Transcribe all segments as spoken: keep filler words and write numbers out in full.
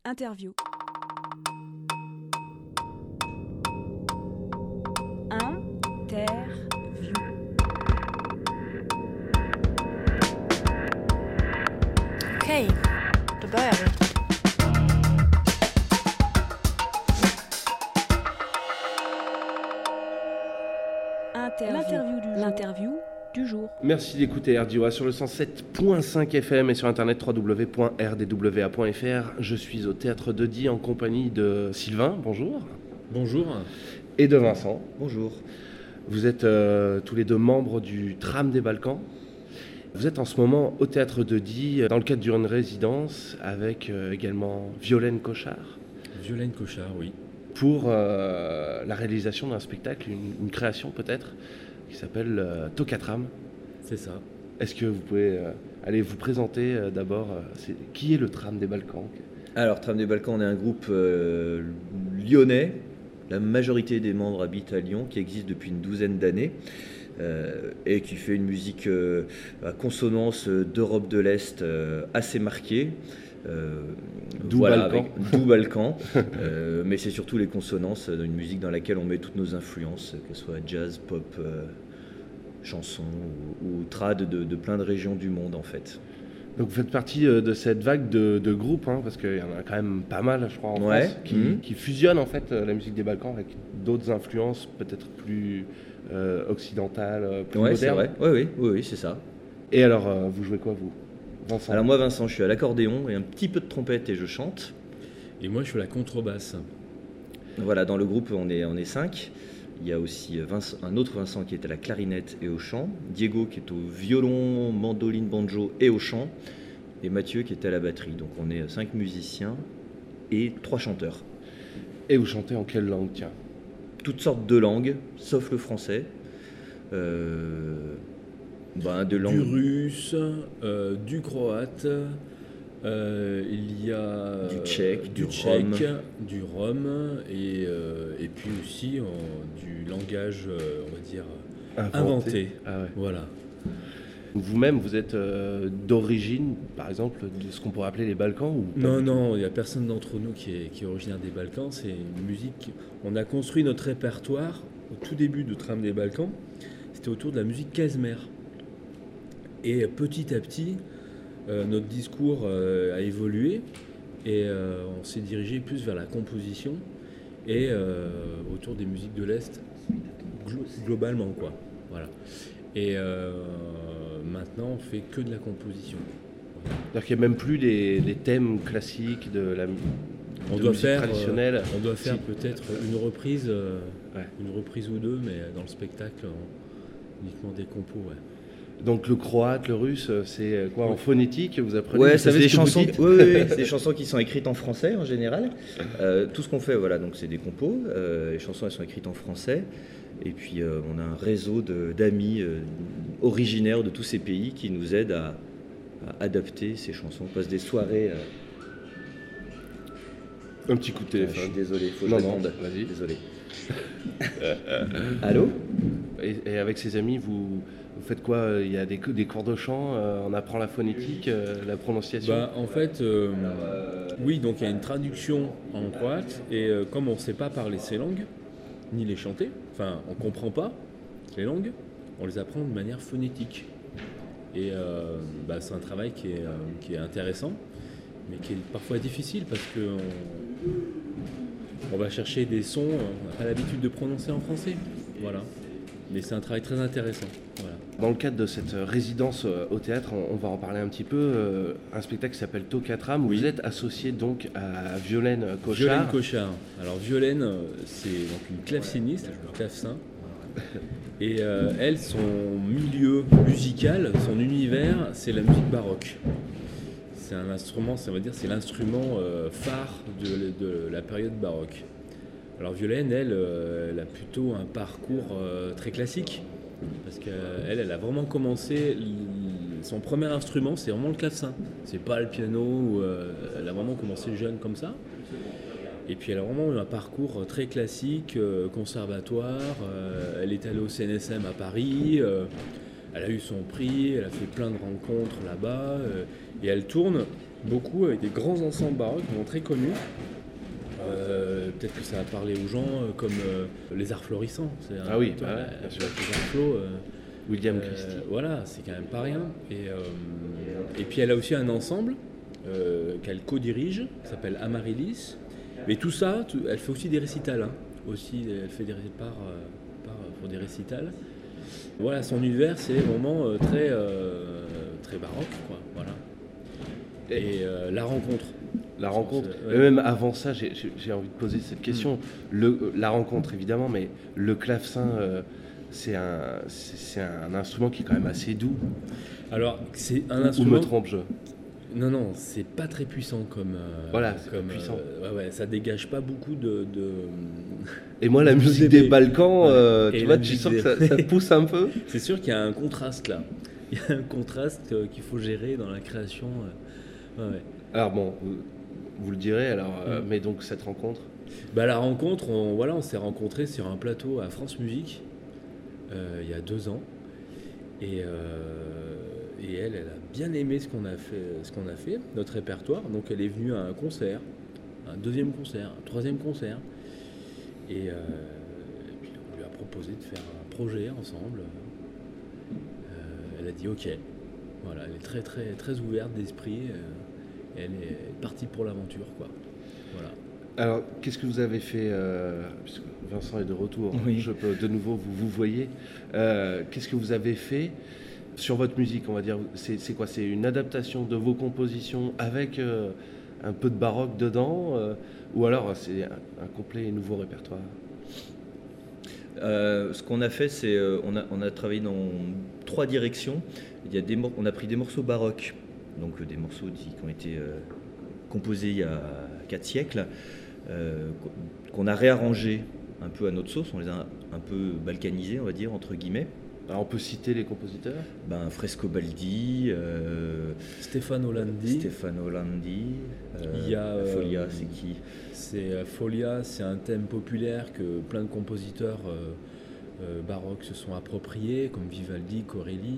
Interview. Interview. Okej, då börjar vi. Interview. L'interview du jour. L'interview du jour. Merci d'écouter R D W A sur le cent sept virgule cinq F M et sur internet w w w point r d w a point f r. Je suis au Théâtre de Die en compagnie de Sylvain, bonjour. Bonjour. Et de Vincent. Bonjour. Vous êtes euh, tous les deux membres du Tram des Balkans. Vous êtes en ce moment au Théâtre de Die dans le cadre d'une résidence avec euh, également Violaine Cochard. Violaine Cochard, oui. Pour euh, la réalisation d'un spectacle, une, une création peut-être, qui s'appelle euh, Tokatram. C'est ça. Est-ce que vous pouvez euh, aller vous présenter euh, d'abord euh, c'est, qui est le Tram des Balkans? Alors, Tram des Balkans, on est un groupe euh, lyonnais. La majorité des membres habitent à Lyon, qui existe depuis une douzaine d'années euh, et qui fait une musique euh, à consonance d'Europe de l'Est euh, assez marquée. Euh, D'où voilà, Balkan. avec, d'où Balkan. euh, mais c'est surtout les consonances d'une musique dans laquelle on met toutes nos influences, que ce soit jazz, pop, euh, chanson ou, ou trad de, de plein de régions du monde en fait. Donc vous faites partie de cette vague de, de groupes, hein, parce qu'il y en a quand même pas mal, je crois, en ouais. France, qui, mmh. qui fusionnent en fait la musique des Balkans avec d'autres influences peut-être plus euh, occidentales, plus ouais, modernes. C'est vrai. Oui, oui, oui, oui, c'est ça. Et alors, euh, vous jouez quoi, vous, Vincent? Alors moi, Vincent, je suis à l'accordéon et un petit peu de trompette et je chante. Et moi, je suis à la contrebasse. Voilà, dans le groupe, on est, on est cinq. Il y a aussi Vincent, un autre Vincent qui est à la clarinette et au chant, Diego qui est au violon, mandoline, banjo et au chant, et Mathieu qui est à la batterie. Donc on est cinq musiciens et trois chanteurs. Et vous chantez en quelle langue, tiens? Toutes sortes de langues, sauf le français. Euh, ben, de langue... Du russe, euh, du croate, euh, il y a du tchèque, du, du tchèque, rome. du rome et, euh, et puis aussi en, du langage, euh, on va dire, inventé. inventé. Ah ouais. Voilà. Vous-même, vous êtes euh, d'origine, par exemple, de ce qu'on pourrait appeler les Balkans ou Non, non, il n'y a personne d'entre nous qui est, qui est originaire des Balkans. C'est une musique. On a construit notre répertoire au tout début de Tram des Balkans. C'était autour de la musique klezmer. Et petit à petit, euh, notre discours euh, a évolué et euh, on s'est dirigé plus vers la composition et euh, autour des musiques de l'Est, glo- globalement, quoi. Voilà. Et euh, maintenant, on fait que de la composition. Voilà. C'est-à-dire qu'il n'y a même plus les, les thèmes classiques de la, on de doit musique faire, traditionnelle. Euh, on doit faire si. peut-être une reprise, euh, ouais. une reprise ou deux, mais dans le spectacle, on, uniquement des compos. Ouais. Donc le croate, le russe, c'est quoi, en phonétique? Vous apprenez? Ouais, vous c'est savez des ce que vous chansons. dites Oui, oui, oui, c'est des chansons qui sont écrites en français en général. Euh, tout ce qu'on fait, voilà, donc c'est des compos. Euh, les chansons, elles sont écrites en français. Et puis euh, on a un réseau de, d'amis euh, originaires de tous ces pays qui nous aident à, à adapter ces chansons. On passe des soirées. Euh... Un petit coup de téléphone. Ah, je suis désolé, il faut que non, je non, réponde. vas-y. Désolé. Allô? et, et avec ses amis, vous, vous faites quoi? Il y a des, des cours de chant, euh, on apprend la phonétique, euh, la prononciation? Bah, en fait, euh, oui, donc il y a une traduction en croate, et euh, comme on ne sait pas parler ces langues, ni les chanter, enfin, on ne comprend pas les langues, on les apprend de manière phonétique. Et euh, bah, c'est un travail qui est, euh, qui est intéressant, mais qui est parfois difficile, parce qu'on on va chercher des sons, on n'a pas l'habitude de prononcer en français. Voilà. Mais c'est un travail très intéressant. Voilà. Dans le cadre de cette résidence au théâtre, on, on va en parler un petit peu, euh, un spectacle qui s'appelle Tokatram, où oui. vous êtes associé donc à Violaine Cochard. Violaine Cochard. Alors Violaine, c'est donc une claveciniste, elle joue le clavecin. Et euh, elle, son milieu musical, son univers, c'est la musique baroque. C'est un instrument, ça veut dire, c'est l'instrument euh, phare de, de la période baroque. Alors Violaine, elle, euh, elle a plutôt un parcours euh, très classique, parce qu'elle, elle a vraiment commencé, son premier instrument, c'est vraiment le clavecin. C'est pas le piano, ou, euh, elle a vraiment commencé jeune comme ça. Et puis elle a vraiment eu un parcours très classique, euh, conservatoire. Euh, elle est allée au C N S M à Paris. Euh, elle a eu son prix, elle a fait plein de rencontres là-bas. Euh, et elle tourne beaucoup avec des grands ensembles baroques vraiment très connus. Euh, peut-être que ça a parlé aux gens euh, comme euh, les arts florissants. C'est ah oui, toi, bah, la, bien sûr. les arts flo, euh, William euh, Christie. Voilà, c'est quand même pas rien. Et, euh, et puis elle a aussi un ensemble euh, qu'elle co-dirige, qui s'appelle Amaryllis. Mais tout ça, tout, elle fait aussi des récitals. Hein. Aussi, elle fait des par, euh, par pour des récitals. Voilà, son univers, c'est vraiment euh, très, euh, très baroque, quoi. Voilà. Et, et euh, la rencontre. La rencontre, ouais. mais même avant ça, j'ai, j'ai envie de poser cette question. Mmh. Le, la rencontre, évidemment, mais le clavecin, euh, c'est, un, c'est, c'est un instrument qui est quand même assez doux. Alors, c'est un Ou, instrument... Ou me trompe-je ? Non, non, c'est pas très puissant comme... Euh, voilà, c'est comme, pas puissant. Euh, ouais, ouais, ça dégage pas beaucoup de... de... Et moi, la de musique des Balkans, euh, ouais. tu vois, tu sens que ça, ça pousse un peu. C'est sûr qu'il y a un contraste, là. Il y a un contraste euh, qu'il faut gérer dans la création. Euh... Ouais, ouais. Alors bon... Vous... Vous le direz, alors, euh, mais donc cette rencontre bah, la rencontre, on, voilà, on s'est rencontrés sur un plateau à France Musique euh, il y a deux ans. Et, euh, et elle, elle a bien aimé ce qu'on a fait, ce qu'on a fait, notre répertoire. Donc elle est venue à un concert, un deuxième concert, un troisième concert. Et, euh, et puis on lui a proposé de faire un projet ensemble. Euh, elle a dit OK. Voilà, elle est très, très, très ouverte d'esprit. Euh, Elle est partie pour l'aventure, quoi. Voilà. Alors, qu'est-ce que vous avez fait euh, puisque Vincent est de retour, oui. Je peux de nouveau vous vous voyez. Euh, qu'est-ce que vous avez fait sur votre musique, on va dire c'est, c'est quoi ? C'est une adaptation de vos compositions avec euh, un peu de baroque dedans, euh, ou alors c'est un, un complet et nouveau répertoire ? Euh, ce qu'on a fait, c'est euh, on, a, on a travaillé dans trois directions. Il y a des, on a pris des morceaux baroques. Donc des morceaux qui ont été euh, composés il y a quatre siècles, euh, qu'on a réarrangés un peu à notre sauce, on les a un peu balkanisés, on va dire, entre guillemets. Alors on peut citer les compositeurs ? Ben, Frescobaldi, euh, Stefano Landi. Stefano Landi. Euh, il y a, euh, Folia, c'est qui ? C'est Folia, c'est un thème populaire que plein de compositeurs euh, euh, baroques se sont appropriés, comme Vivaldi, Corelli,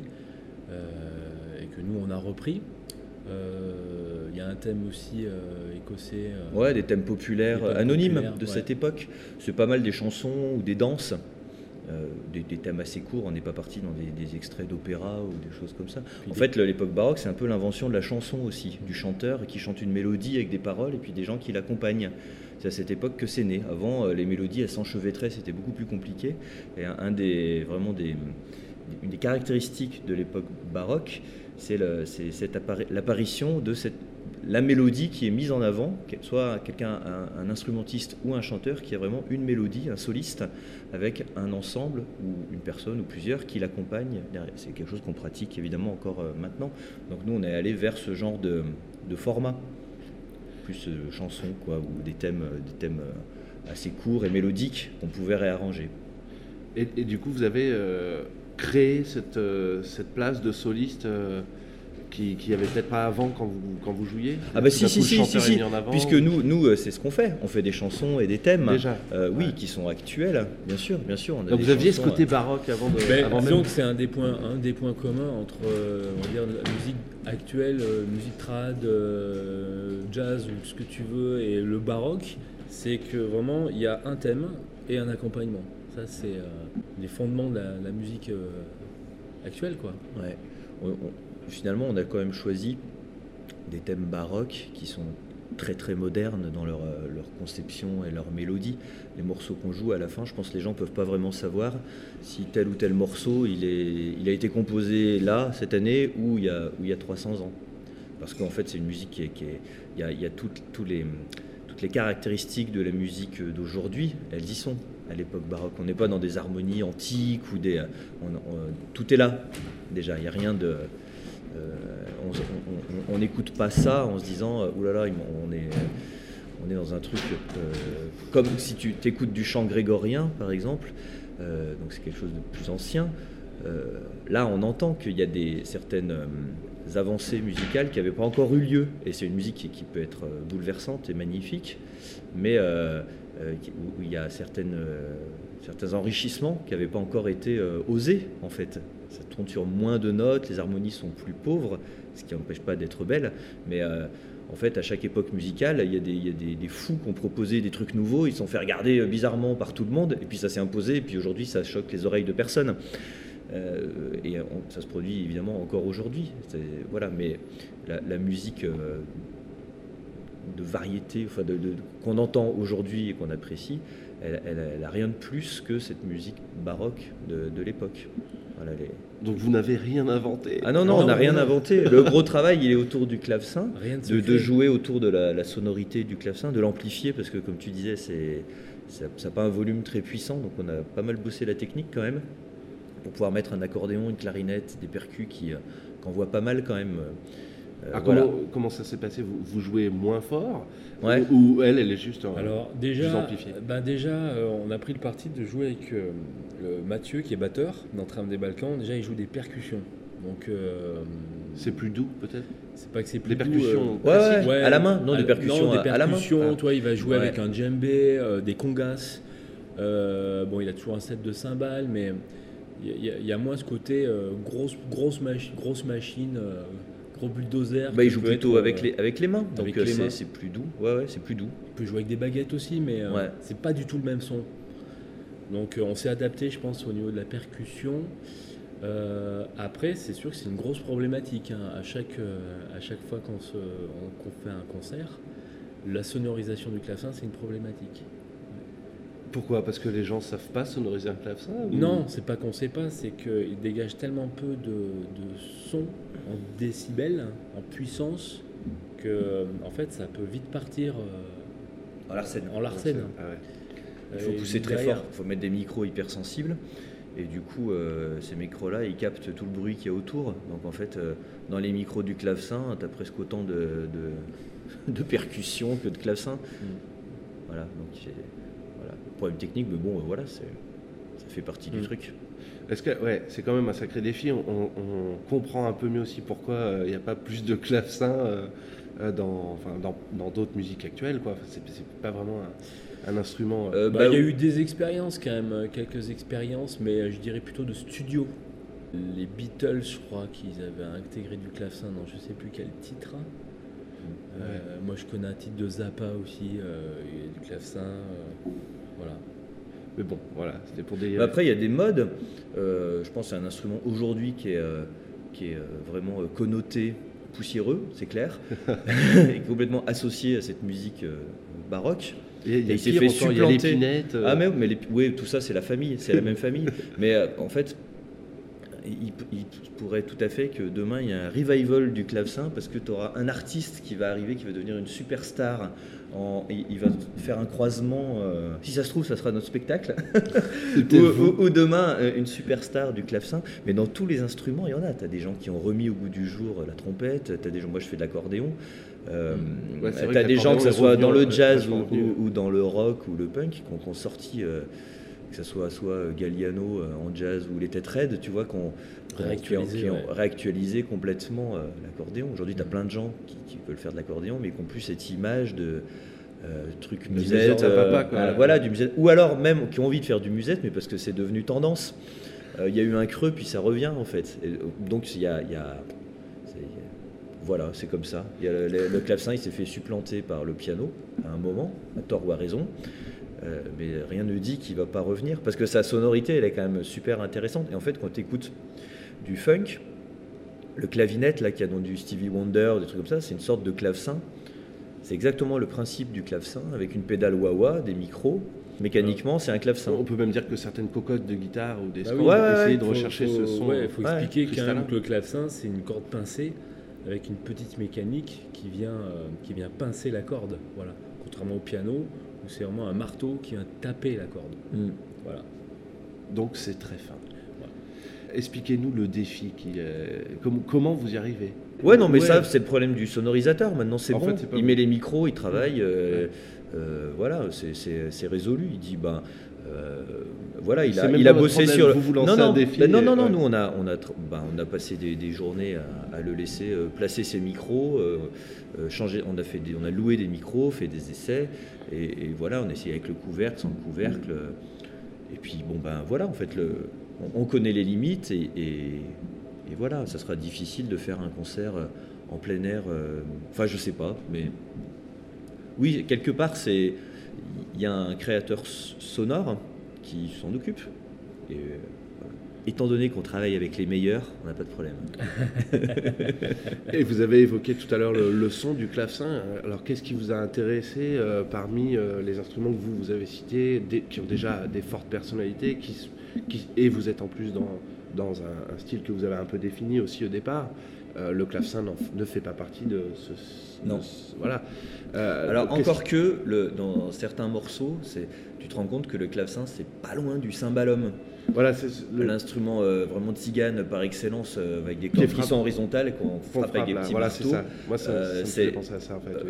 euh, et que nous on a repris. Il euh, y a un thème aussi euh, écossais. Euh, ouais, des thèmes populaires, des thèmes anonymes populaires, de ouais. cette époque. C'est pas mal des chansons ou des danses, euh, des, des thèmes assez courts. On n'est pas parti dans des, des extraits d'opéra ou des choses comme ça. Puis en des... fait, l'époque baroque, c'est un peu l'invention de la chanson aussi, du chanteur qui chante une mélodie avec des paroles et puis des gens qui l'accompagnent. C'est à cette époque que c'est né. Avant, les mélodies, elles s'enchevêtraient, c'était beaucoup plus compliqué. Et un, un des, vraiment des, une des caractéristiques de l'époque baroque, c'est, le, c'est cette appari- l'apparition de cette, la mélodie qui est mise en avant, soit quelqu'un, un, un instrumentiste ou un chanteur qui a vraiment une mélodie, un soliste, avec un ensemble ou une personne ou plusieurs qui l'accompagnent. C'est quelque chose qu'on pratique évidemment encore euh, maintenant. Donc nous, on est allé vers ce genre de, de format, plus euh, chansons quoi, ou des thèmes, des thèmes euh, assez courts et mélodiques qu'on pouvait réarranger. Et, et du coup, vous avez euh, créé cette, euh, cette place de soliste euh, qui qui avait peut-être pas avant quand vous, quand vous jouiez. Ah bah si, si, si, si, si. Avant, puisque ou... nous, nous c'est ce qu'on fait. On fait des chansons et des thèmes. Déjà. Euh, oui, ouais. Qui sont actuels, bien sûr, bien sûr. On a Donc des vous aviez chansons, ce côté euh... baroque avant de. Ben, avant disons même... que c'est un des points, un des points communs entre, euh, on va dire, la musique actuelle, euh, musique trad, euh, jazz ou ce que tu veux, et le baroque, c'est que vraiment il y a un thème et un accompagnement. Ça, c'est euh, les fondements de la, la musique euh, actuelle, quoi. Ouais. On, on, finalement, on a quand même choisi des thèmes baroques qui sont très très modernes dans leur, leur conception et leur mélodie. Les morceaux qu'on joue à la fin, je pense que les gens ne peuvent pas vraiment savoir si tel ou tel morceau il, est, il a été composé là, cette année, ou il y a, ou il y a trois cents ans. Parce qu'en fait, c'est une musique qui est... Qui est il y a, il y a toutes, tous les, toutes les caractéristiques de la musique d'aujourd'hui, elles y sont à l'époque baroque. On n'est pas dans des harmonies antiques ou des... On, on, tout est là, déjà. Il n'y a rien de... Euh, on n'écoute pas ça en se disant euh, oulala, on est, on est dans un truc euh, comme si tu t'écoutes du chant grégorien par exemple, euh, donc c'est quelque chose de plus ancien. Euh, là, on entend qu'il y a des, certaines euh, avancées musicales qui n'avaient pas encore eu lieu, et c'est une musique qui, qui peut être bouleversante et magnifique, mais euh, euh, où il y a certaines, euh, certains enrichissements qui n'avaient pas encore été euh, osés en fait. Ça tourne sur moins de notes, les harmonies sont plus pauvres, ce qui n'empêche pas d'être belles, mais euh, En fait, à chaque époque musicale, il y a des, il y a des, des fous qui ont proposé des trucs nouveaux, ils se sont fait regarder bizarrement par tout le monde, et puis ça s'est imposé, et puis aujourd'hui ça choque les oreilles de personne. Euh, et on, ça se produit évidemment encore aujourd'hui. C'est, voilà, mais la, la musique euh, de variété, enfin de, de, qu'on entend aujourd'hui et qu'on apprécie, elle, elle, elle a rien de plus que cette musique baroque de, de l'époque. Voilà, les... Donc vous n'avez rien inventé. Ah non, non, non on n'a non, rien non. inventé. Le gros travail, il est autour du clavecin, Rien de de, de secret. jouer autour de la, la sonorité du clavecin, de l'amplifier, parce que comme tu disais, c'est, ça n'a pas un volume très puissant, donc on a pas mal bossé la technique quand même, pour pouvoir mettre un accordéon, une clarinette, des percus qui, euh, qu'on voit pas mal quand même. Euh, Ah, voilà. comment, comment ça s'est passé, vous, vous jouez moins fort Ouais. ou, ou elle, elle est juste en, Alors plus déjà, amplifiée? ben déjà euh, on a pris le parti de jouer avec euh, le Mathieu qui est batteur dans Trame des Balkans. Déjà il joue des percussions. Donc euh, C'est plus doux peut-être? c'est pas que c'est plus Les doux, percussions Ouais, euh, ouais, à la main, non, à- des percussions non, des à- à la main. percussions, Ah. toi il va jouer Ouais. avec un djembé, euh, des congas. Euh, bon il a toujours un set de cymbales, mais il y, a- il y a moins ce côté euh, grosse, grosse, machi- grosse machine, euh, gros bulldozer. Bah, il qui joue peut plutôt être, avec, euh, les, avec les mains, donc avec euh, les c'est, mains. c'est plus doux. Ouais, ouais, c'est plus doux. On peut jouer avec des baguettes aussi, mais euh, Ouais. c'est pas du tout le même son. Donc euh, on s'est adapté, je pense, au niveau de la percussion. Euh, après, c'est sûr que c'est une grosse problématique. Hein. À, chaque, euh, à chaque fois qu'on, se, on- qu'on fait un concert, la sonorisation du clavecin, c'est une problématique. Pourquoi? Parce que les gens savent pas sonoriser un clavecin ou... Non, c'est pas qu'on sait pas, c'est qu'il dégage tellement peu de, de son en décibels, en puissance, que en fait ça peut vite partir euh, En larcène. en larcène. Ah ouais. Il faut Et pousser très derrière- fort, il faut mettre des micros hypersensibles. Et du coup, euh, ces micros-là, ils captent tout le bruit qu'il y a autour. Donc en fait, euh, dans les micros du clavecin, tu as presque autant de, de, de percussions que de clavecin. Voilà, donc c'est voilà. Problème technique, mais bon, euh, voilà, c'est, ça fait partie du Mm. truc. Est-ce que, ouais, c'est quand même un sacré défi. On, on- on comprend un peu mieux aussi pourquoi il n'y a pas plus de clavecin euh, euh, dans, enfin, dans, dans d'autres musiques actuelles, quoi. Enfin, c'est, c'est pas vraiment un, un instrument. euh, Euh, Bah, il bah, y a eu des expériences quand même, euh, quelques expériences, mais euh, je dirais plutôt de studio. Les Beatles, je crois qu'ils avaient intégré du clavecin dans je sais plus quel titre. Euh, Moi, je connais un titre de Zappa aussi, euh, il y a du clavecin. euh, voilà. Mais bon, voilà, c'était pour des. Bah, après, il y a des modes. Euh, je pense que c'est un instrument aujourd'hui qui est, euh, qui est euh, vraiment euh, connoté, poussiéreux, c'est clair, et complètement associé à cette musique euh, baroque. il y a, il y a et il s'est pire fait encore, il y a supplanter. l'épinette. euh, Ah mais, mais les- oui, tout ça c'est la famille, c'est la même famille. Mais euh, en fait, il, il pourrait tout à fait que demain il y a un revival du clavecin parce que tu auras un artiste qui va arriver, qui va devenir une superstar. En, il, il va faire un croisement. euh, si ça se trouve, ça sera notre spectacle. c'est ou, peut-être vous. ou- ou demain euh, une superstar du clavecin. Mais dans tous les instruments, il y en a. Tu as des gens qui ont remis au goût du jour la trompette. Tu as des gens, moi je fais de l'accordéon. Euh, Ouais, c'est vrai tu as que des gens, que ce l'accordéon soit est dans revenu, le jazz ou, vachement revenu. ou- ou dans le rock ou le punk, qui ont, qui ont sorti, euh, que ce soit soit Galliano euh, en jazz ou les Têtes Raides, tu vois, qui ont, qui ont- Réactualisé, qui ont ouais. réactualisé complètement euh, l'accordéon. Aujourd'hui, tu as plein de gens qui, qui veulent faire de l'accordéon, mais qui n'ont plus cette image de euh, truc Le musette. musette à papa, quoi. voilà, voilà, du musette. Ou alors même qui ont envie de faire du musette, mais parce que c'est devenu tendance. Euh, Il y a eu un creux, puis ça revient en fait. Et, euh, donc il y a, il y a- c'est- voilà, c'est comme ça. Il y a le, le- le clavecin, il s'est fait supplanter par le piano à un moment, à tort ou à raison. Euh, mais rien ne dit qu'il ne va pas revenir, parce que sa sonorité, elle est quand même super intéressante. Et en fait, quand tu écoutes du funk, le clavinette, là, qui a dans du Stevie Wonder, des trucs comme ça, c'est une sorte de clavecin. C'est exactement le principe du clavecin, avec une pédale wah-wah, des micros. Mécaniquement, c'est un clavecin. On peut même dire que certaines cocottes de guitare ou des Bah scores oui. Ouais, ont ouais, essayé ouais. de Faut- rechercher faut- ce son. Ouais, il faut Ouais, expliquer quand cristallin. même que le clavecin, c'est une corde pincée avec une petite mécanique qui vient, euh, qui vient pincer la corde. Voilà. Contrairement au piano, où c'est vraiment un marteau qui vient taper la corde. Mm. Voilà. Donc c'est très fin. Expliquez-nous le défi. Qui, euh, com- comment vous y arrivez? Ouais, non, mais Ouais. ça, c'est le problème du sonorisateur. Maintenant, c'est En bon. fait, c'est pas il bon. met les micros, il travaille. euh, euh, voilà, c'est- c'est c'est résolu. Il dit, ben, euh, voilà, il C'est a, même il pas a votre bossé problème, sur. vous vous lancez non, non, un défi ben non, et- non, non, ouais. nous, on a, on a, tr- ben, on a passé des, des journées à, à le laisser euh, placer ses micros, euh, euh, changer. On a fait, des, on a loué des micros, fait des essais, et, et voilà, on a essayé avec le couvercle, sans le couvercle. euh, Et puis, bon, ben voilà, en fait, le, on, on connaît les limites et, et, et voilà, ça sera difficile de faire un concert en plein air. Euh, enfin, je sais pas, mais oui, quelque part, c'est il y a un créateur sonore qui s'en occupe. Et, euh, étant donné qu'on travaille avec les meilleurs, on n'a pas de problème. Et vous avez évoqué tout à l'heure le, le son du clavecin. Alors, qu'est-ce qui vous a intéressé euh, parmi euh, les instruments que vous, vous avez cités, des, qui ont déjà des fortes personnalités, qui, qui, et vous êtes en plus dans, dans un, un style que vous avez un peu défini aussi au départ. Euh, le clavecin ne fait pas partie de ce... Non. De ce, voilà. Euh, Alors, encore que, le, dans certains morceaux, c'est, tu te rends compte que le clavecin, c'est pas loin du cymbalum. Voilà, c'est le... l'instrument euh, vraiment tzigane par excellence, euh, avec des cordes qui, qui sont horizontales et qu'on frappe, frappe avec des petits voilà, marteaux. C'est ça. Moi, ça, euh, ça me fait penser à ça, en fait. Euh, oui.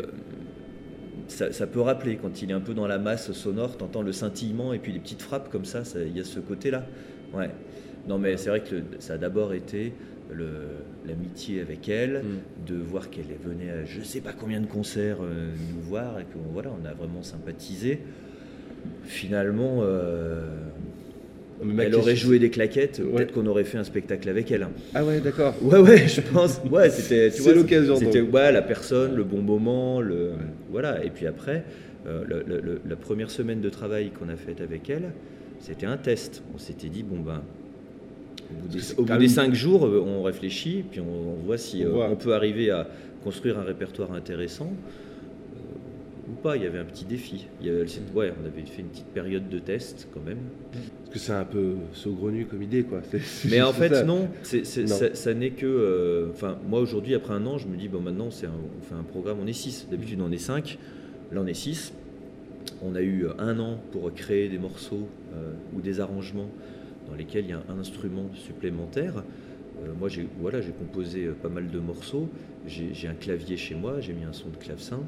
ça, ça peut rappeler, quand il est un peu dans la masse sonore, tu entends le scintillement et puis les petites frappes comme ça, il y a ce côté-là. Ouais. Non, mais c'est vrai que le, ça a d'abord été le, l'amitié avec elle, mm. de voir qu'elle venait à je sais pas combien de concerts euh, nous voir et qu'on voilà, on a vraiment sympathisé. Finalement, euh, elle aurait joué des claquettes, ouais. Peut-être qu'on aurait fait un spectacle avec elle. Ah ouais, d'accord. Ouais, ouais, je pense. Ouais, c'était. Tu c'est vois, l'occasion. C'était donc. ouais, la personne, le bon moment, le ouais. Voilà. Et puis après, euh, le, le, la première semaine de travail qu'on a faite avec elle, c'était un test. On s'était dit bon ben. Au bout des, au bout des cinq jours, on réfléchit, puis on, on voit si on, euh, on peut arriver à construire un répertoire intéressant euh, ou pas. Il y avait un petit défi. Il y avait, ouais, on avait fait une petite période de test quand même. Parce que c'est un peu saugrenu comme idée, quoi. C'est, c'est Mais en fait, ça. non. C'est, c'est, non. Ça, ça n'est que. Enfin, euh, moi aujourd'hui, après un an, je me dis bon, maintenant, c'est un, on fait un programme. On est six. D'habitude, on est cinq. Là, on est six. On a eu un an pour créer des morceaux euh, ou des arrangements dans lesquels il y a un instrument supplémentaire. Euh, moi, j'ai, voilà, j'ai composé euh, pas mal de morceaux. J'ai, j'ai un clavier chez moi, j'ai mis un son de clavecin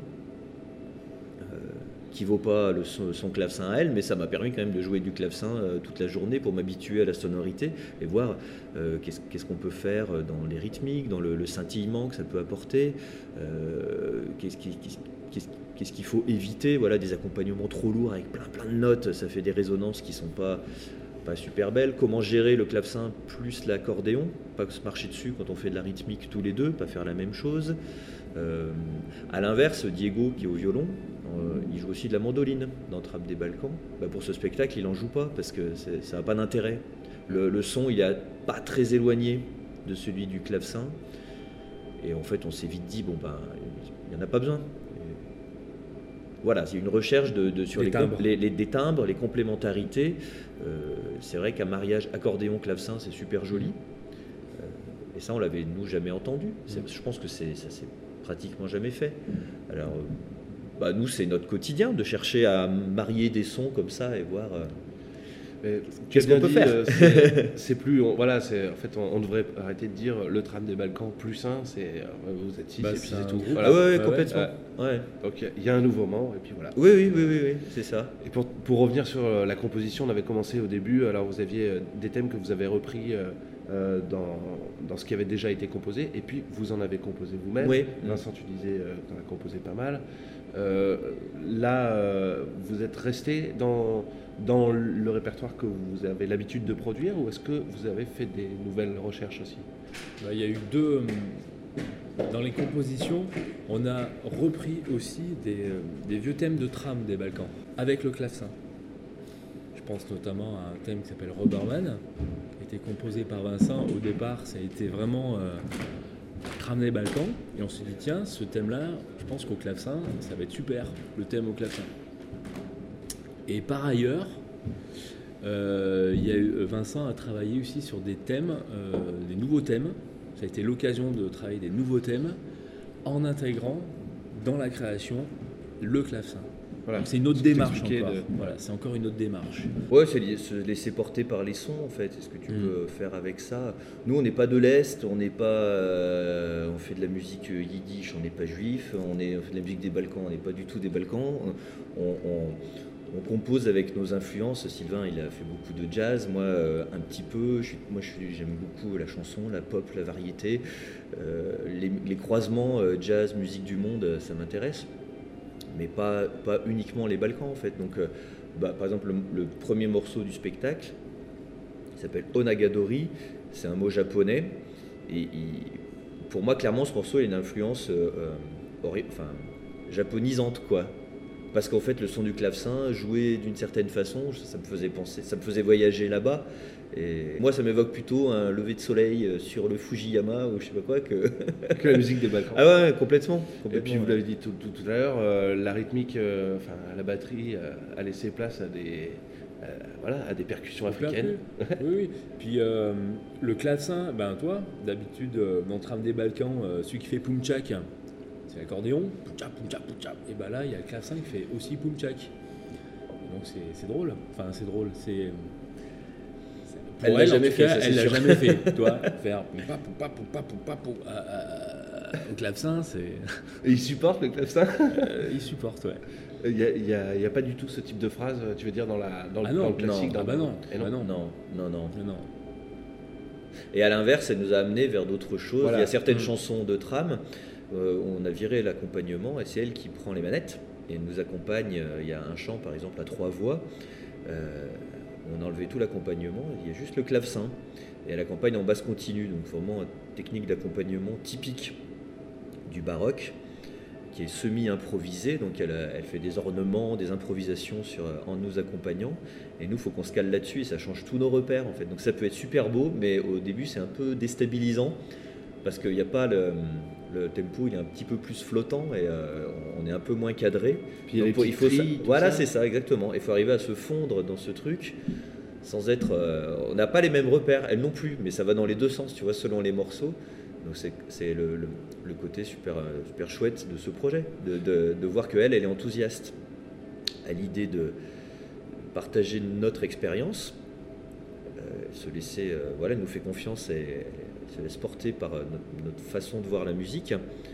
euh, qui vaut pas le son, son clavecin à elle, mais ça m'a permis quand même de jouer du clavecin euh, toute la journée pour m'habituer à la sonorité et voir euh, qu'est-ce, qu'est-ce qu'on peut faire dans les rythmiques, dans le, le scintillement que ça peut apporter, euh, qu'est-ce, qui, qu'est-ce, qu'est-ce, qu'est-ce qu'il faut éviter, voilà, des accompagnements trop lourds avec plein, plein de notes, ça fait des résonances qui sont pas... pas super belle, comment gérer le clavecin plus l'accordéon, pas se marcher dessus quand on fait de la rythmique tous les deux, pas faire la même chose. Euh, à l'inverse, Diego qui est au violon, euh, il joue aussi de la mandoline dans Trappe des Balkans. Bah, pour ce spectacle, il en joue pas parce que c'est, ça n'a pas d'intérêt. Le, le son, il est pas très éloigné de celui du clavecin. Et en fait, on s'est vite dit, bon ben, il n'y en a pas besoin. Voilà, c'est une recherche de, de, sur les, timbres. Les, les, des timbres, les complémentarités. Euh, c'est vrai qu'un mariage accordéon-clavecin, c'est super joli. Euh, et ça, on l'avait, nous, jamais entendu. C'est, je pense que c'est, ça s'est pratiquement jamais fait. Alors, euh, bah, nous, c'est notre quotidien de chercher à marier des sons comme ça et voir... Euh, Mais, qu'est-ce qu'on peut dit, faire euh, c'est, c'est plus, on, voilà, c'est, en fait, on, on devrait arrêter de dire le Tram des Balkans plus un, c'est euh, vous êtes six bah, et puis c'est tout. Groupe. Voilà. Ah ouais, ouais, ouais, complètement. Ouais. Ouais. Donc il y a un nouveau membre et puis voilà. Oui, oui, oui, oui, oui, c'est ça. Et pour, pour revenir sur la composition, on avait commencé au début. Alors vous aviez des thèmes que vous avez repris euh, dans, dans ce qui avait déjà été composé, et puis vous en avez composé vous-même. Oui. Vincent, tu disais euh, que tu en as composé pas mal. Euh, là, euh, vous êtes resté dans dans le répertoire que vous avez l'habitude de produire, ou est-ce que vous avez fait des nouvelles recherches aussi ? Bah, il y a eu deux... Dans les compositions, on a repris aussi des, des vieux thèmes de Tram des Balkans, avec le clavecin. Je pense notamment à un thème qui s'appelle Rubberman, qui a été composé par Vincent. Au départ, ça a été vraiment euh, Tram des Balkans, et on s'est dit, tiens, ce thème-là, je pense qu'au clavecin, ça va être super, le thème au clavecin. Et par ailleurs, euh, il y a eu, Vincent a travaillé aussi sur des thèmes, euh, des nouveaux thèmes. Ça a été l'occasion de travailler des nouveaux thèmes en intégrant dans la création le clavecin. Voilà. Donc c'est une autre démarche encore. De... Voilà, c'est encore une autre démarche. Ouais, c'est se laisser porter par les sons en fait. C'est ce que tu mmh. peux faire avec ça. Nous, on n'est pas de l'Est, on n'est pas, euh, on fait de la musique yiddish, on n'est pas juif. On, est, on fait de la musique des Balkans, on n'est pas du tout des Balkans. On, on, on compose avec nos influences. Sylvain, il a fait beaucoup de jazz. Moi, euh, un petit peu. Je, moi, je, j'aime beaucoup la chanson, la pop, la variété. Euh, les, les croisements euh, jazz, musique du monde, ça m'intéresse. Mais pas, pas uniquement les Balkans en fait. Donc, euh, bah, par exemple, le, le premier morceau du spectacle, il s'appelle Onagadori, c'est un mot japonais, et il, pour moi, clairement, ce morceau a une influence euh, ori- enfin, japonisante, quoi. Parce qu'en fait, le son du clavecin, joué d'une certaine façon, ça me faisait penser, ça me faisait voyager là-bas. Et moi, ça m'évoque plutôt un lever de soleil sur le Fujiyama ou je sais pas quoi que, que la musique des Balkans. Ah ouais, complètement. complètement Et puis vous ouais. l'avez dit tout, tout, tout à l'heure, euh, la rythmique, euh, enfin la batterie euh, a laissé place à des, euh, voilà, à des percussions africaines. Oui, oui. Puis euh, le clavecin, ben toi, d'habitude euh, dans le tram des Balkans, euh, celui qui fait poum-tchak, c'est l'accordéon, poum-tchak, poum-tchak, poum-tchak. Et ben là, il y a le clavecin qui fait aussi poum-tchak. Donc c'est, c'est drôle. Enfin, c'est drôle. C'est Pour elle l'a jamais fait, cas, ça, c'est elle l'a sûr. jamais fait, toi, faire poum-pa, poum-pa, poum-pa, poum-pa, poum, euh, euh, au clavecin, c'est. Et il supporte le clavecin. Euh, il supporte, ouais. Il n'y a, il y a, il y a pas du tout ce type de phrase, tu veux dire, dans, la, dans, Ah le, non, dans le classique non, dans ah bah le- non, Et non. ah non. Non, non, non. Mais non. Et à l'inverse, elle nous a amené vers d'autres choses. Voilà. Il y a certaines Mmh. chansons de tram, euh, on a viré l'accompagnement et c'est elle qui prend les manettes et elle nous accompagne. euh, Il y a un chant, par exemple, à trois voix. Euh, on a enlevé tout l'accompagnement, il y a juste le clavecin. Et elle accompagne en basse continue, donc vraiment une technique d'accompagnement typique du baroque, qui est semi-improvisée, donc elle, a- elle fait des ornements, des improvisations sur, en nous accompagnant, et nous, il faut qu'on se cale là-dessus, et ça change tous nos repères, en fait. Donc ça peut être super beau, mais au début, c'est un peu déstabilisant, parce qu'il n'y a pas le, le tempo, il est un petit peu plus flottant, et euh, on est un peu moins cadré. Puis il y a Donc, les il petites faut ça- trilles, tout voilà, ça. c'est ça, exactement. Il faut arriver à se fondre dans ce truc, sans être... euh, on n'a pas les mêmes repères, elle non plus, mais ça va dans les deux sens, tu vois, selon les morceaux. Donc c'est, c'est le, le- le côté super, euh, super chouette de ce projet, de, de, de voir qu'elle, elle est enthousiaste à l'idée de partager notre expérience, euh, se laisser, euh, voilà, elle nous fait confiance et elle se laisse porter par euh, notre, notre façon de voir la musique.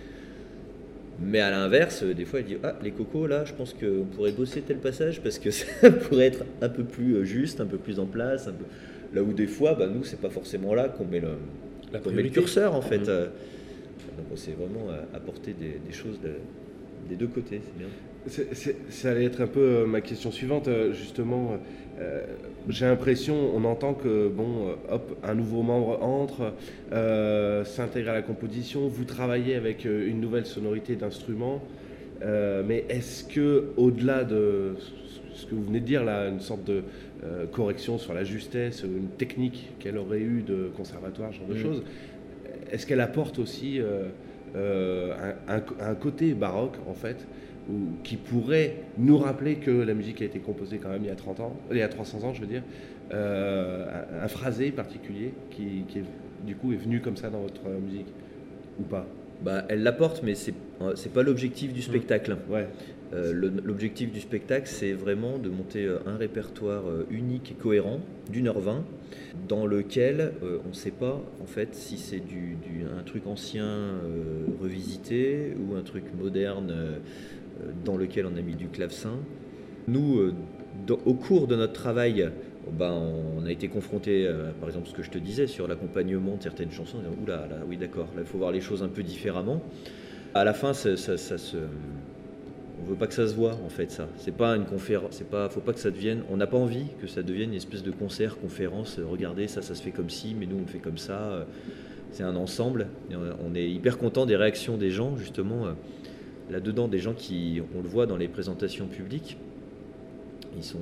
Mais à l'inverse, euh, des fois, elle dit ah, les cocos, là, je pense qu'on pourrait bosser tel passage parce que ça pourrait être un peu plus euh, juste, un peu plus en place. Un peu... Là où des fois, bah, nous, c'est pas forcément là qu'on met le, La qu'on met le priorité. curseur, en fait. Mhm. Euh, Donc, on s'est vraiment euh, apporté des, des choses de- des deux côtés, c'est bien. C'est- c'est- ça allait être un peu euh, ma question suivante, euh, justement. euh, j'ai l'impression, on entend que, bon, euh, hop, un nouveau membre entre, euh, s'intègre à la composition, vous travaillez avec euh, une nouvelle sonorité d'instrument, euh, mais est-ce que, au-delà de ce que vous venez de dire, là, une sorte de euh, correction sur la justesse, une technique qu'elle aurait eue de conservatoire, ce genre de Mm. choses, est-ce qu'elle apporte aussi euh, euh, un, un- un côté baroque, en fait, ou, qui pourrait nous rappeler que la musique a été composée quand même il y a trente ans, il y a trois cents ans, je veux dire, euh, un, un phrasé particulier qui, qui est, du coup, est venu comme ça dans votre musique, ou pas? Bah, elle l'apporte, mais c'est c'est pas l'objectif du spectacle. Ouais. Euh, le- L'objectif du spectacle, c'est vraiment de monter euh, un répertoire euh, unique et cohérent d'une heure vingt, dans lequel euh, on ne sait pas en fait si c'est du, du- un truc ancien euh, revisité ou un truc moderne euh, euh, dans lequel on a mis du clavecin. Nous, euh, dans- au cours de notre travail, ben, on a été confronté, euh, par exemple, ce que je te disais sur l'accompagnement de certaines chansons. On dit, oula, là, oui, d'accord, là, il faut voir les choses un peu différemment. À la fin, ça, ça- ça se, on veut pas que ça se voit, en fait, ça. C'est pas une conférence, c'est pas, faut pas que ça devienne. On n'a pas envie que ça devienne une espèce de concert, conférence. euh, Regardez, ça, ça se fait comme ci, mais nous, on le fait comme ça. euh, C'est un ensemble. Et on, on est hyper content des réactions des gens, justement. euh, Là-dedans, des gens qui, on le voit dans les présentations publiques, ils sont,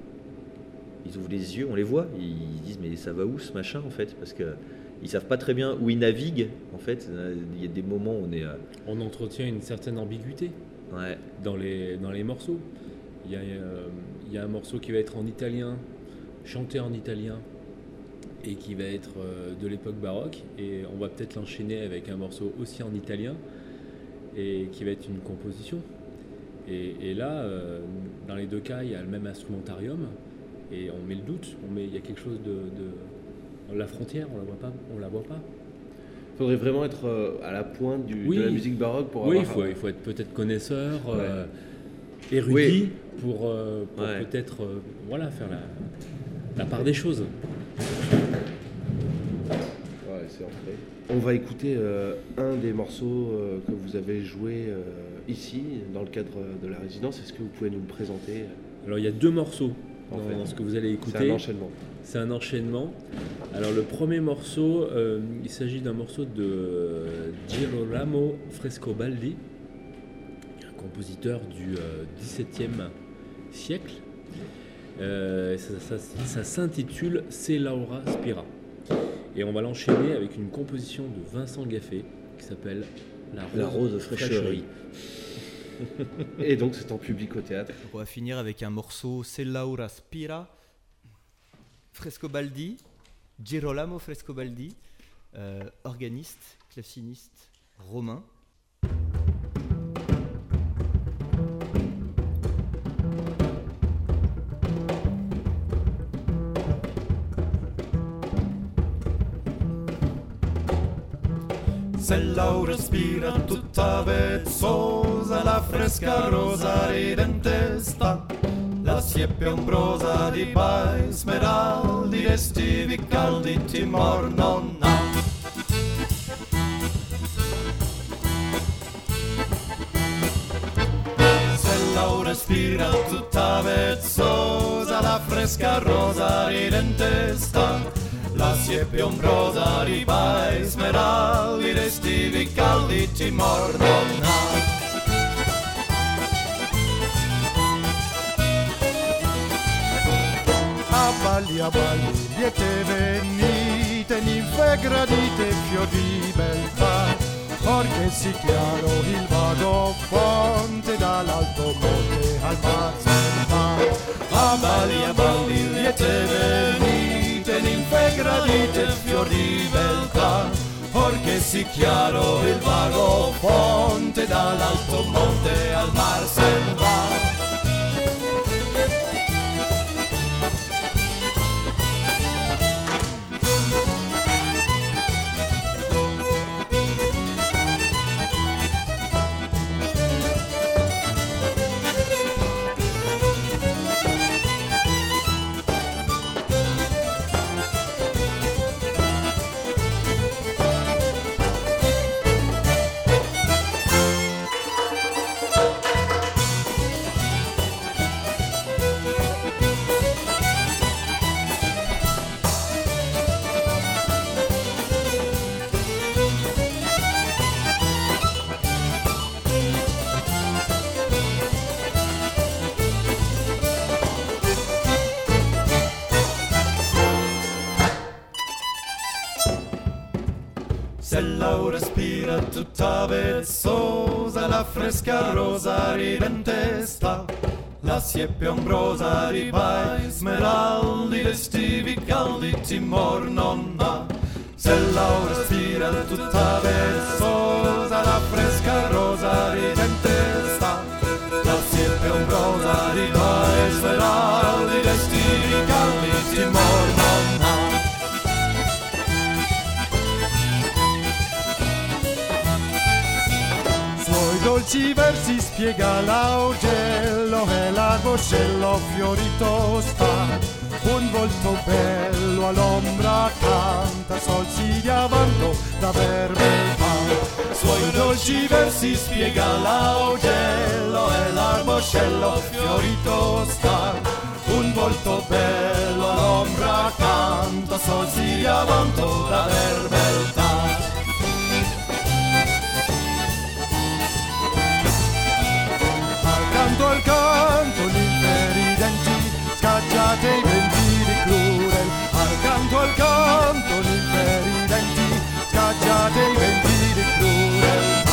ils ouvrent les yeux, on les voit, ils disent mais ça va où ce machin en fait, parce que ils savent pas très bien où ils naviguent en fait. Il y a des moments où on est, euh, On entretient une certaine ambiguïté ouais, dans les, dans les morceaux. Il y, a, euh, il y a un morceau qui va être en italien, chanté en italien, et qui va être euh, de l'époque baroque, et on va peut-être l'enchaîner avec un morceau aussi en italien, et qui va être une composition. Et, et là, euh, dans les deux cas, il y a le même instrumentarium, et on met le doute, on met, il y a quelque chose de... de la frontière, on la voit pas, on la voit pas. Il faudrait vraiment être euh, à la pointe du, Oui. de la musique baroque pour Oui, il avoir... faut, il faut être peut-être connaisseur, Ouais. euh, érudit, Oui. pour, euh, pour Ouais. peut-être euh, voilà, faire la, la part des choses. Ouais, c'est ancré. On va écouter euh, un des morceaux euh, que vous avez joué euh, ici, dans le cadre de la résidence. Est-ce que vous pouvez nous le présenter? Alors il y a deux morceaux en dans, fait. dans ce que vous allez écouter. C'est un enchaînement. C'est un enchaînement. Alors le premier morceau, euh, il s'agit d'un morceau de Girolamo Frescobaldi, un compositeur du euh, dix-septième siècle. Euh, ça, ça, ça s'intitule C'est Laura Spira. Et on va l'enchaîner avec une composition de Vincent Gaffé qui s'appelle La Rose, La Rose Fraîcherie. Et donc c'est en public au théâtre. Donc on va finir avec un morceau C'est Laura Spira, Frescobaldi, Girolamo Frescobaldi, euh, organiste, claveciniste romain. Se Laura spira tutta vezzosa, la fresca rosa ride in testa, la siepe ombrosa di bai, smeraldi, estivi caldi, timor non ha. Se Laura spira tutta vezzosa, la fresca rosa ride in testa, la siepe ombrosa di bai, smeraldi, estivi caldi, timor non ha. A balli, a balli, liete venite, ninfe gradite, fior di beltà, perché si chiaro il vago fonte dall'alto monte al mar se va. A balli, a balli, liete venite, ninfe gradite, fior di beltà, perché si chiaro il vago fonte dall'alto monte al mar se va. Se Laura spira tutta vezzosa, la fresca rosa ride in testa, la siepe ombrosa di bai, smeraldi, estivi caldi, timor non ha. Se Laura spira tutta vezzosa, la fresca rosa ride in testa, la siepe ombrosa di bai, smeraldi, estivi caldi, timor non ha. Dolci versi spiega l'augello e l'arboscello fiorito sta, un volto bello all'ombra canta, sol si diavanto da verbetà. Suoi dolci versi spiega l'augello e l'arboscello fiorito sta, un volto bello all'ombra canta, sol si diavanto da verbetà. Al canto gli denti, scacciate i venti di crudel. Al canto, al canto gli denti, scacciate i venti di crudeltà.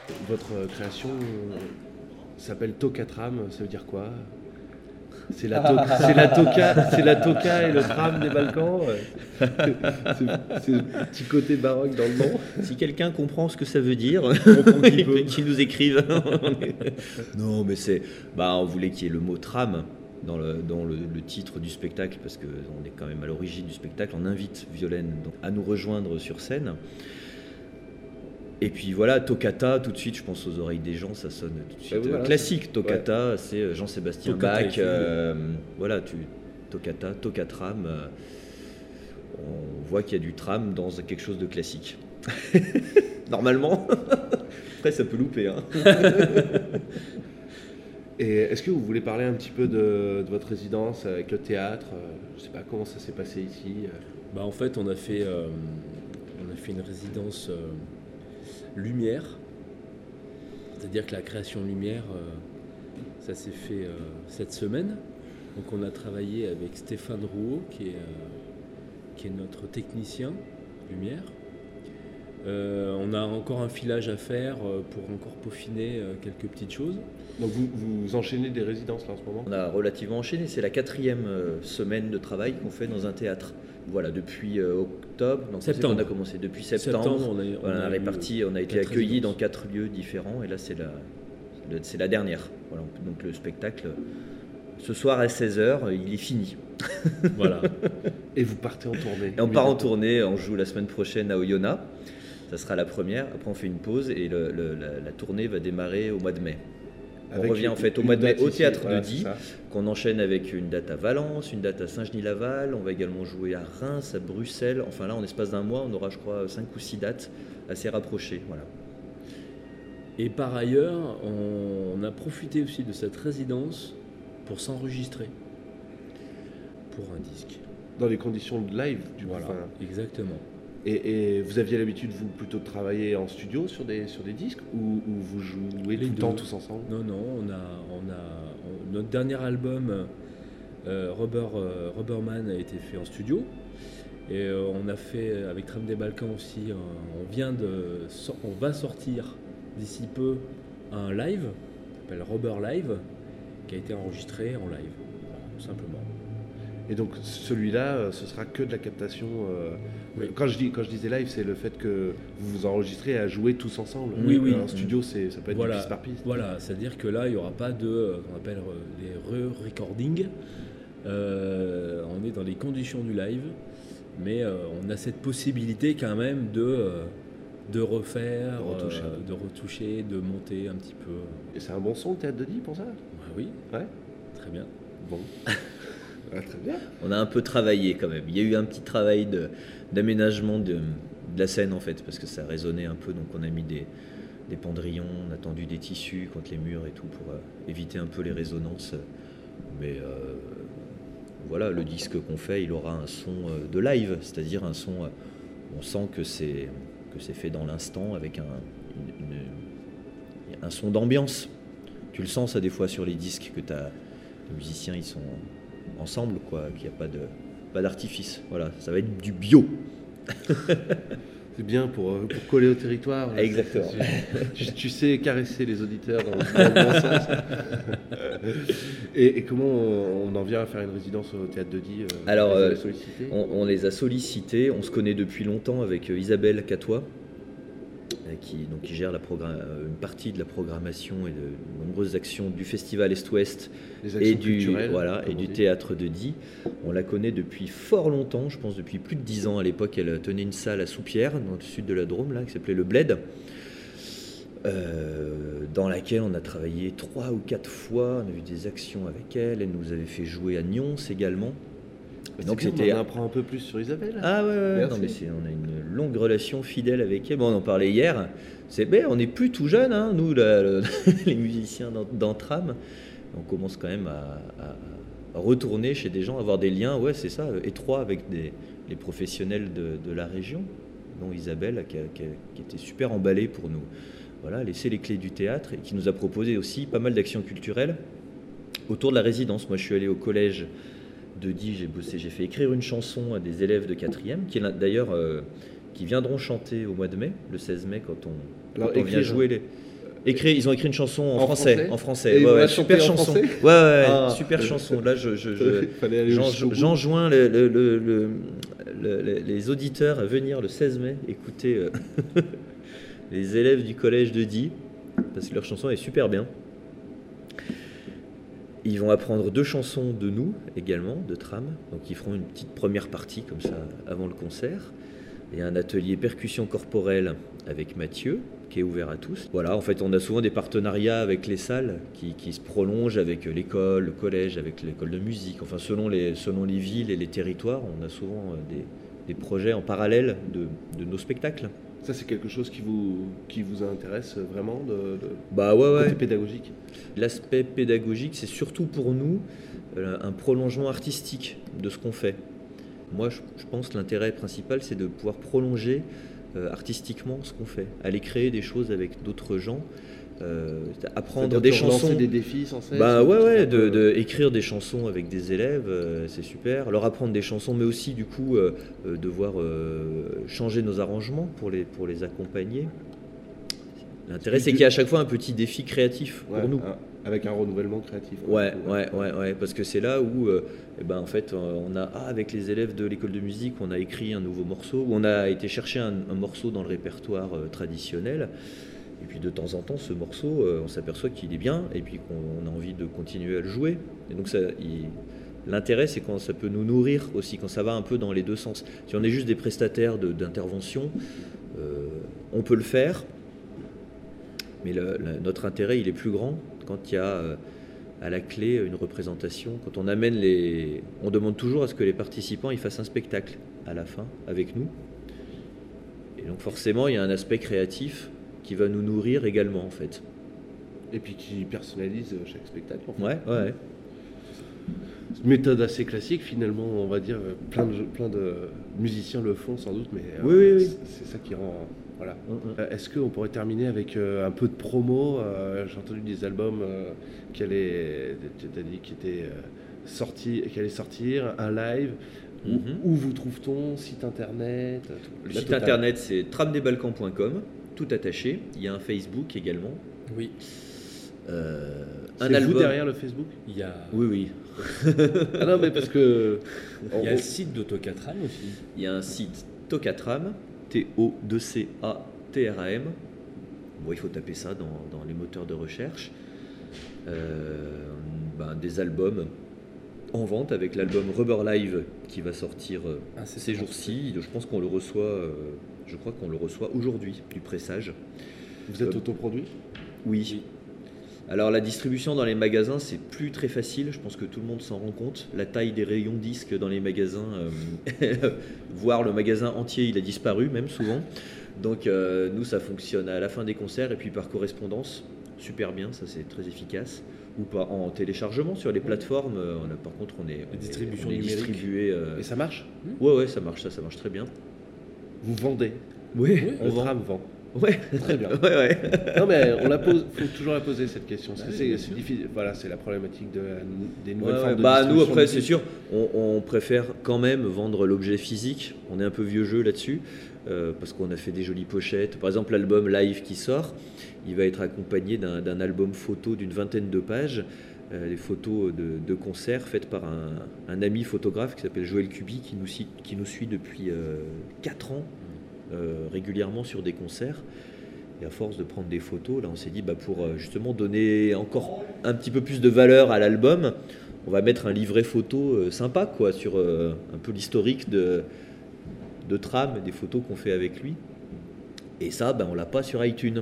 votre création euh, s'appelle Tokatram, ça veut dire quoi? C'est la, to- c'est, la toka, c'est la toka et le tram des Balkans. C'est, c'est le petit côté baroque dans le nom. Si quelqu'un comprend ce que ça veut dire, il peut. qu'il nous écrive. Non, mais c'est. Bah, on voulait qu'il y ait le mot tram dans le, dans le, le titre du spectacle, parce qu'on est quand même à l'origine du spectacle. On invite Violaine donc, à nous rejoindre sur scène. Et puis voilà, Toccata, tout de suite, je pense aux oreilles des gens, ça sonne tout de suite voilà, classique. ça... Toccata, ouais. C'est Jean-Sébastien Toccata Bach. Euh, voilà, tu, Toccata, Toccatram. Euh, on voit qu'il y a du tram dans quelque chose de classique. Normalement. Après, ça peut louper. Hein. Et est-ce que vous voulez parler un petit peu de, de votre résidence avec le théâtre? Je ne sais pas comment ça s'est passé ici. Bah, en fait, on a fait, euh, on a fait une résidence euh, lumière. C'est-à-dire que la création lumière, euh, ça s'est fait euh, cette semaine. Donc on a travaillé avec Stéphane Rouault, qui est, euh, qui est notre technicien lumière. Euh, on a encore un filage à faire euh, pour encore peaufiner euh, quelques petites choses. Donc vous, vous enchaînez des résidences là en ce moment? On a relativement enchaîné, c'est la quatrième euh, semaine de travail qu'on fait dans un théâtre. Voilà, depuis euh, octobre, donc septembre. On a commencé depuis septembre. septembre on a, on voilà, a réparti, on a été quatre accueillis résidences. dans quatre lieux différents et là c'est la, c'est la dernière. Voilà, donc le spectacle, ce soir à seize heures, il est fini. Voilà. Et vous partez en tournée? Et on part en tournée, on joue la semaine prochaine à Oyonnax. Ça sera la première, après on fait une pause et le, le, la, la tournée va démarrer au mois de mai. On Avec revient une, en fait au mois de mai au ici, Théâtre voilà, de Die, qu'on enchaîne avec une date à Valence, une date à Saint-Genis-Laval, on va également jouer à Reims, à Bruxelles, enfin là en espace d'un mois on aura je crois cinq ou six dates assez rapprochées. Voilà. Et par ailleurs, on, on a profité aussi de cette résidence pour s'enregistrer pour un disque. Dans les conditions de live, du coup. Voilà, Enfin, exactement. et, et vous aviez l'habitude, vous, plutôt de travailler en studio sur des, sur des disques ou, ou vous jouez Les tout le deux. temps tous ensemble? Non, non, on a, on a on- notre dernier album, euh, Rubber, euh, Rubberman, a été fait en studio. Et euh, on a fait avec Tram des Balkans aussi, euh, on vient de, sor- on va sortir d'ici peu un live, qui s'appelle Rubber Live, qui a été enregistré en live, voilà, tout simplement. Et donc celui-là, euh, ce sera que de la captation. euh, Oui. Quand je dis quand je disais live, c'est le fait que vous vous enregistrez à jouer tous ensemble. Oui, oui. En studio, c'est ça peut être Voilà, du piste par piste. voilà, c'est-à-dire que là, il n'y aura pas de, euh, qu'on appelle euh, les re-recording. Euh, on est dans les conditions du live, mais euh, on a cette possibilité quand même de, euh, de refaire, De retoucher. euh, de retoucher, de monter un petit peu. Et c'est un bon son, le Théâtre de Die, pour ça? Bah oui, Ouais. très bien. Bon. Ah, très bien. On a un peu travaillé quand même. Il y a eu un petit travail de, d'aménagement de, de la scène en fait, parce que ça résonnait un peu, donc on a mis des, des pendrillons, on a tendu des tissus contre les murs et tout pour euh, éviter un peu les résonances. Mais euh, voilà, le disque qu'on fait, il aura un son euh, de live, c'est-à-dire un son, euh, on sent que c'est, que c'est fait dans l'instant avec un, une- une- un son d'ambiance. Tu le sens ça des fois sur les disques que t'as, les musiciens ils sont ensemble, quoi, qu'il n'y a pas, de, pas d'artifice. Voilà, ça va être du bio. C'est bien pour, euh, pour coller au territoire. Exactement. Tu, tu- tu sais caresser les auditeurs dans, dans le bon sens. Et, et comment on, on en vient à faire une résidence au Théâtre de Die? euh, Alors, vous les avez euh, sollicités On, on les a sollicités, on se connaît depuis longtemps avec euh, Isabelle Catois, euh, qui, donc, qui gère la programme, euh, une partie de la programmation et de nombreuses actions du festival Est-Ouest Les et actions du, culturelles, voilà, et comme on du dit. théâtre de Die. On la connaît depuis fort longtemps, je pense depuis plus de dix ans. À l'époque, elle tenait une salle à Soupières, dans le sud de la Drôme, là, qui s'appelait le Bled, euh, dans laquelle on a travaillé trois ou quatre fois. On a eu des actions avec elle. Elle nous avait fait jouer à Nyons également. C'est Donc bien, c'était on en apprend un peu plus sur Isabelle. ah ouais, ouais, ouais. Merci. Non, mais c'est, on a une longue relation fidèle avec elle. Bon, on en parlait hier. C'est ben, on n'est plus tout jeunes, hein, nous, la- le- les musiciens d'An- d'Antram. On commence quand même à, à- à retourner chez des gens, à avoir des liens, ouais, c'est ça, euh, étroits avec des, les professionnels de, de la région, dont Isabelle, qui, a- qui a- qui était super emballée pour nous. Voilà, laisser les clés du théâtre et qui nous a proposé aussi pas mal d'actions culturelles autour de la résidence. Moi, je suis allé au collège de Die, j'ai bossé, j'ai fait écrire une chanson à des élèves de quatrième, qui est d'ailleurs euh, qui viendront chanter au mois de mai, le seize mai, quand on, Alors, quand on vient écrire, jouer les. écrit, ils ont écrit une chanson en, En français, français en Et français. ils Ouais, vont ouais, la super chanter en chanson. français Ouais, ouais, Ah. super chanson. Là, je, je, je- Fallait aller j'en- jusqu'au bout. j'enjoins le- le- le- le- le- le- les auditeurs à venir le seize mai écouter euh, les élèves du collège de Die, parce que leur chanson est super bien. Ils vont apprendre deux chansons de nous également, de Tram. Donc ils feront une petite première partie comme ça avant le concert. Et un atelier percussion corporelle avec Mathieu, qui est ouvert à tous. Voilà, en fait, on a souvent des partenariats avec les salles qui, qui se prolongent avec l'école, le collège, avec l'école de musique. Enfin, selon les, selon les villes et les territoires, on a souvent des, des projets en parallèle de, de nos spectacles. Ça, c'est quelque chose qui vous, qui vous intéresse vraiment, de, de Bah ouais, ouais. côté pédagogique. L'aspect pédagogique, c'est surtout pour nous euh, un prolongement artistique de ce qu'on fait. Moi, je, je pense que l'intérêt principal, c'est de pouvoir prolonger euh, artistiquement ce qu'on fait, aller créer des choses avec d'autres gens, euh, apprendre C'est-à-dire des de relancer chansons. des défis sans cesse. Bah ouais, ou ouais, tout ça, de, de écrire des chansons avec des élèves, euh, c'est super. Leur apprendre des chansons, mais aussi du coup euh, euh, devoir euh, changer nos arrangements pour les, pour les accompagner. L'intérêt, c'est qu'il y a à chaque fois un petit défi créatif Ouais, pour nous. un- avec un renouvellement créatif. quoi. Ouais, ouais, ouais, ouais, parce que c'est là où, euh, eh ben, en fait, euh, on a, ah, avec les élèves de l'école de musique, on a écrit un nouveau morceau, ou on a été chercher un, un morceau dans le répertoire euh, traditionnel, et puis de temps en temps, ce morceau, euh, on s'aperçoit qu'il est bien, et puis qu'on a envie de continuer à le jouer. Et donc, ça, il- l'intérêt, c'est quand ça peut nous nourrir aussi, quand ça va un peu dans les deux sens. Si on est juste des prestataires de- d'intervention, euh, on peut le faire, mais le- le- notre intérêt, il est plus grand quand il y a euh, à la clé une représentation. Quand on amène les... On demande toujours à ce que les participants ils fassent un spectacle à la fin avec nous. Et donc forcément, il y a un aspect créatif qui va nous nourrir également en fait. Et puis qui personnalise chaque spectacle. en fait. Ouais, ouais. C'est une méthode assez classique finalement, on va dire. Plein de, plein de musiciens le font sans doute, mais euh, Oui, oui, oui. c'est c'est ça qui rend... Voilà. Mm, mm. Euh, Est-ce qu'on pourrait terminer avec euh, un peu de promo euh, J'ai entendu des albums euh, qui allaient, tu as dit qui étaient euh, sortis, qui allaient sortir, un live. Où, Mhm. où vous trouve-t-on Site internet tout- Le la site totale. internet, c'est tramdesbalkans point com, tout attaché. Il y a un Facebook également. Oui, Euh, C'est un vous album. derrière le Facebook il y a, Oui, oui. Ah non, mais parce que... il y a on- le site d'Autocatram aussi. Il y a un site Tocatram, T O deux C A T R A M. Bon, il faut taper ça dans, dans les moteurs de recherche. Euh, ben, des albums en vente avec l'album Rubber Live qui va sortir euh, Ah, c'est ces ça. jours-ci. Je pense qu'on le reçoit, euh, je crois qu'on le reçoit aujourd'hui du pressage. Vous êtes Euh, autoproduit Oui. Alors la distribution dans les magasins, c'est plus très facile, je pense que tout le monde s'en rend compte. La taille des rayons disques dans les magasins, euh, voire le magasin entier, il a disparu même souvent. Donc euh, nous, ça fonctionne à la fin des concerts et puis par correspondance, super bien, ça c'est très efficace. Ou pas en téléchargement sur les plateformes. euh, On a, par contre, on est, on est- distribution on est numérique. distribué. euh, Et ça marche Ouais, ouais, ça marche, ça, ça marche très bien. Vous vendez Oui, On on vend. tram vend. Ouais, Très bien. ouais, ouais. Non mais on la pose, faut toujours la poser cette question. Parce que Ouais, c'est bien c'est sûr. difficile. Voilà, c'est la problématique de la- des nouvelles Ouais, formes ouais. de Bah, nous, distribution après, de c'est musique. sûr, on, on préfère quand même vendre l'objet physique. On est un peu vieux jeu là-dessus, euh, parce qu'on a fait des jolies pochettes. Par exemple, l'album Live qui sort, il va être accompagné d'un d'un album photo d'une vingtaine de pages, euh, des photos de, de concerts faites par un, un ami photographe qui s'appelle Joël Cuby, qui nous, suit- qui nous suit depuis quatre ans, euh, régulièrement sur des concerts. Et à force de prendre des photos, là, on s'est dit, bah, pour euh, justement donner encore un petit peu plus de valeur à l'album, on va mettre un livret photo euh, sympa, quoi, sur euh, un peu l'historique de, de Tram, des photos qu'on fait avec lui. Et ça, bah, on l'a pas sur iTunes.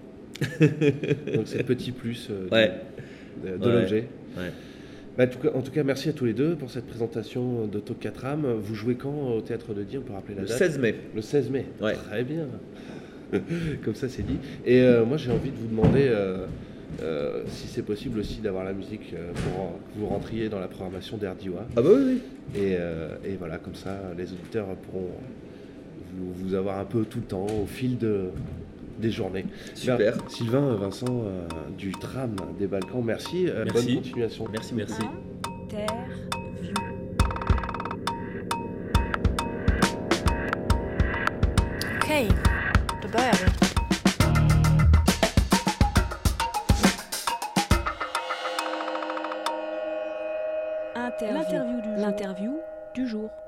Donc c'est le petit plus euh, du- Ouais. de, de Ouais. l'objet. Ouais. Bah, en, tout cas, en tout cas, merci à tous les deux pour cette présentation de Tocatram. Vous jouez quand au Théâtre de Die? On peut rappeler la Le date seize mai. Le seize mai. Ouais. Très bien. Comme ça, c'est dit. Et euh, moi, j'ai envie de vous demander euh, euh, si c'est possible aussi d'avoir la musique euh, pour que vous rentriez dans la programmation d'Erdiwa. Ah bah oui, oui. Et, euh, et voilà, comme ça, les auditeurs pourront vous, vous avoir un peu tout le temps au fil de, des journées. Super. Bien, Sylvain, Vincent, euh, du Tram des Balkans, merci. euh, Merci. Bonne continuation. Merci, merci. Interview. Okej, då börjar vi. Interview. L'interview du jour.